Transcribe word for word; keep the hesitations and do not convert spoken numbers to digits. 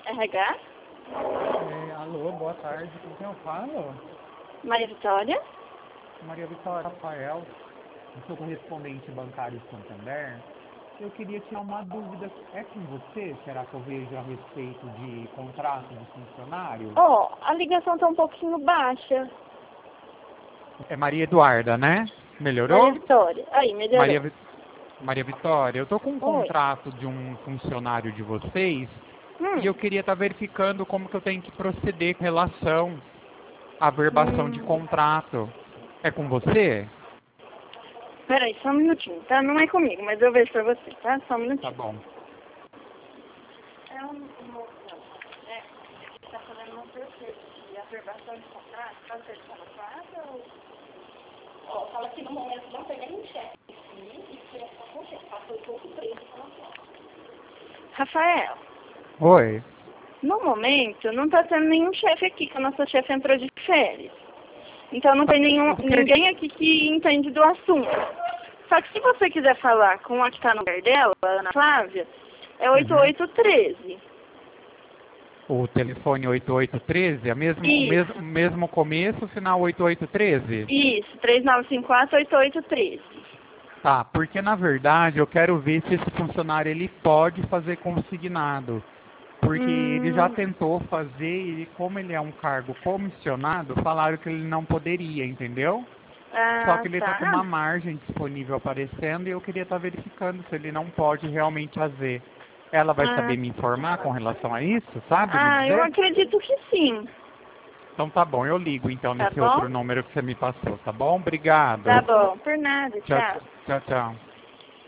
R H? É, alô, boa tarde. Com quem eu falo? Maria Vitória? Maria Vitória Rafael. Eu sou correspondente bancário de Santander. Eu queria tirar uma dúvida. É com você? Será que eu vejo a respeito de contrato de funcionário? Ó, oh, a ligação tá um pouquinho baixa. É Maria Eduarda, né? Maria Melhorou? Vitória. Aí, melhorou. Maria, Vi- Maria Vitória, eu tô com um Oi. contrato de um funcionário de vocês e eu Hum. queria estar verificando como que eu tenho que proceder com relação à verbação de Hum. contrato. É com você? Peraí, só um minutinho, tá? Não é comigo, mas eu vejo pra você, tá? Só um Tá minutinho. bom. É um moço, é, tá fazendo uma perfeita. E a verbação de contrato, pode ser contrato ou... Ó, fala que no momento não tem nenhum chefe e que é só com chefe, passou pouco preço Rafael, Oi. no momento não tá tendo nenhum chefe aqui, que a nossa chefe entrou de férias. Então não tem nenhum, Eu queria- ninguém aqui que entende do assunto. Só que se você quiser falar com a que tá no lugar dela, a Ana Flávia, é oito oito um três. O telefone oito oito um três, é mesmo, o Isso. mesmo, mesmo começo, final oito oito um três? Isso, três nove cinco quatro oito oito um três. Tá, porque na verdade eu quero ver se esse funcionário ele pode fazer consignado. Porque Hum. ele já tentou fazer e como ele é um cargo comissionado, falaram que ele não poderia, entendeu? Ah, Só que ele tá. está com uma margem disponível aparecendo e eu queria estar verificando se ele não pode realmente fazer. Ela vai Ah, saber me informar com relação a isso, sabe? Me ah, eu dizer? acredito que sim. Então tá bom, eu ligo então Tá nesse bom? outro número que você me passou, tá bom? Obrigado. Tá bom. Por nada, Tchau, tchau. tchau, tchau.